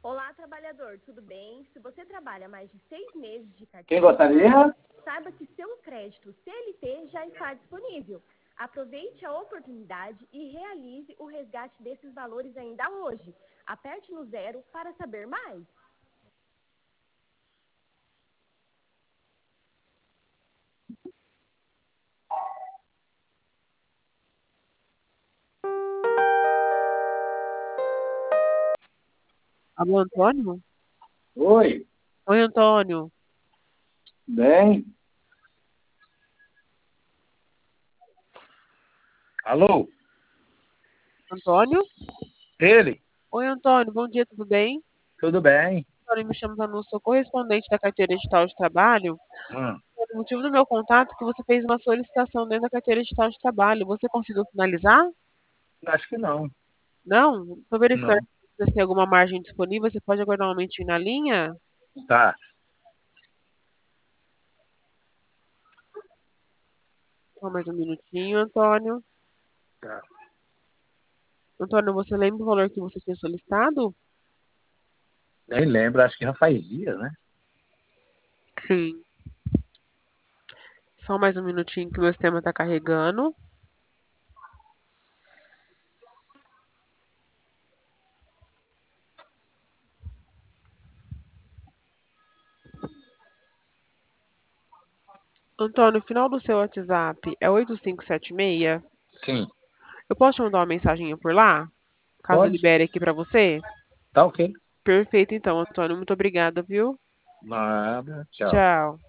Olá, trabalhador, tudo bem? Se você trabalha mais de 6 meses de Quem carteira gostaria? assinada, saiba que seu crédito CLT já está disponível. Aproveite a oportunidade e realize o resgate desses valores ainda hoje. Aperte no 0 para saber mais. Alô, Antônio? Oi, Oi, Antônio. bem? Alô? Antônio? Ele? Oi, Antônio. Bom dia, tudo bem? Tudo bem? Antônio, me chamo Zanu, sou correspondente da carteira digital de trabalho. Hum, O motivo do meu contato é que você fez uma solicitação dentro da carteira digital de trabalho. Você conseguiu finalizar? acho que não. Não? Estou verificando Não. se você tem alguma margem disponível. Você pode aguardar um momentinho na linha? Tá. Só mais um minutinho, Antônio. Tá. Antônio, você lembra o valor que você tinha solicitado? Nem lembro, acho que já faz dias, né? Sim. Só mais um minutinho que o meu sistema está carregando. Antônio, o final do seu WhatsApp é 8576? Sim. Eu posso te mandar uma mensagem por lá? Caso Pode? libere aqui para você? Tá ok. Perfeito, então, Antônio. Muito obrigada, viu? Nada. Tchau. Tchau.